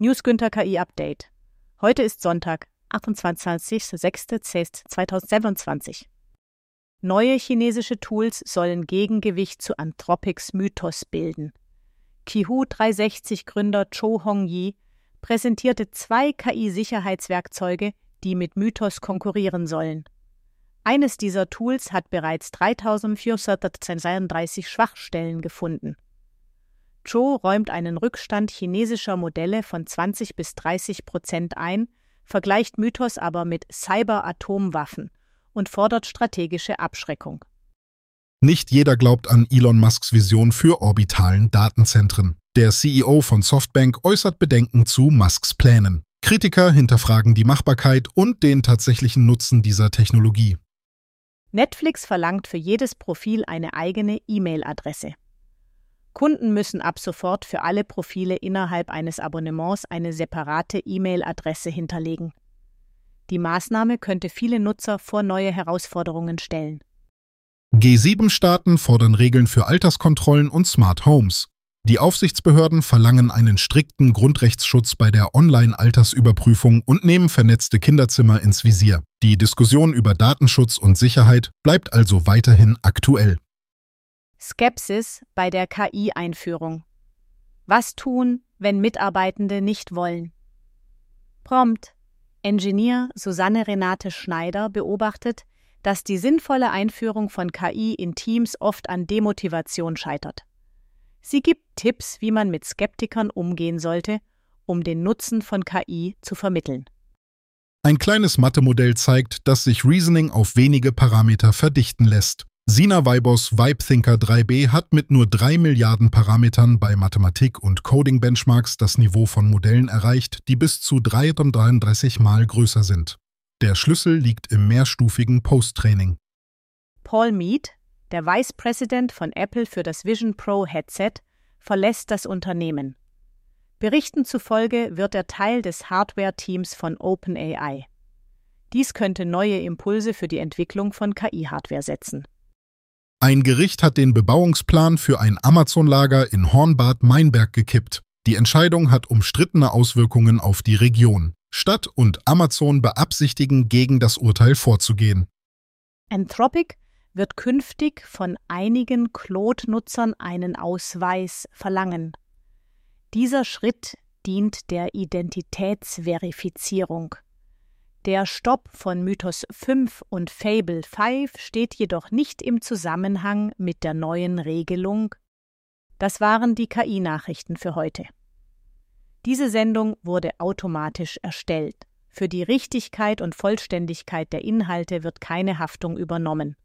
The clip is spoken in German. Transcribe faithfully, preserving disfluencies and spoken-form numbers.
News Günther K I-Update. Heute ist Sonntag, achtundzwanzigster sechster zweitausendsiebenundzwanzig. Neue chinesische Tools sollen Gegengewicht zu Anthropics Mythos bilden. Qihoo dreihundertsechzig-Gründer Zhou Hongyi präsentierte zwei K I-Sicherheitswerkzeuge, die mit Mythos konkurrieren sollen. Eines dieser Tools hat bereits dreitausendvierhundertzweiunddreißig Schwachstellen gefunden. Zhou räumt einen Rückstand chinesischer Modelle von zwanzig bis dreißig Prozent ein, vergleicht Mythos aber mit Cyber-Atomwaffen und fordert strategische Abschreckung. Nicht jeder glaubt an Elon Musks Vision für orbitalen Datenzentren. Der C E O von Softbank äußert Bedenken zu Musks Plänen. Kritiker hinterfragen die Machbarkeit und den tatsächlichen Nutzen dieser Technologie. Netflix verlangt für jedes Profil eine eigene E-Mail-Adresse. Kunden müssen ab sofort für alle Profile innerhalb eines Abonnements eine separate E-Mail-Adresse hinterlegen. Die Maßnahme könnte viele Nutzer vor neue Herausforderungen stellen. G sieben Staaten fordern Regeln für Alterskontrollen und Smart Homes. Die Aufsichtsbehörden verlangen einen strikten Grundrechtsschutz bei der Online-Altersüberprüfung und nehmen vernetzte Kinderzimmer ins Visier. Die Diskussion über Datenschutz und Sicherheit bleibt also weiterhin aktuell. Skepsis bei der K I-Einführung. Was tun, wenn Mitarbeitende nicht wollen? Prompt. Engineer Susanne Renate Schneider beobachtet, dass die sinnvolle Einführung von K I in Teams oft an Demotivation scheitert. Sie gibt Tipps, wie man mit Skeptikern umgehen sollte, um den Nutzen von K I zu vermitteln. Ein kleines Mathemodell zeigt, dass sich Reasoning auf wenige Parameter verdichten lässt. Sina Weibos VibeThinker drei b hat mit nur drei Milliarden Parametern bei Mathematik- und Coding-Benchmarks das Niveau von Modellen erreicht, die bis zu dreihundertdreiunddreißig Mal größer sind. Der Schlüssel liegt im mehrstufigen Post-Training. Paul Mead, der Vice President von Apple für das Vision Pro Headset, verlässt das Unternehmen. Berichten zufolge wird er Teil des Hardware-Teams von OpenAI. Dies könnte neue Impulse für die Entwicklung von K I-Hardware setzen. Ein Gericht hat den Bebauungsplan für ein Amazon-Lager in Hornbad-Meinberg gekippt. Die Entscheidung hat umstrittene Auswirkungen auf die Region. Stadt und Amazon beabsichtigen, gegen das Urteil vorzugehen. Anthropic wird künftig von einigen Claude-Nutzern einen Ausweis verlangen. Dieser Schritt dient der Identitätsverifizierung. Der Stopp von Mythos fünf und Fable fünf steht jedoch nicht im Zusammenhang mit der neuen Regelung. Das waren die K I-Nachrichten für heute. Diese Sendung wurde automatisch erstellt. Für die Richtigkeit und Vollständigkeit der Inhalte wird keine Haftung übernommen.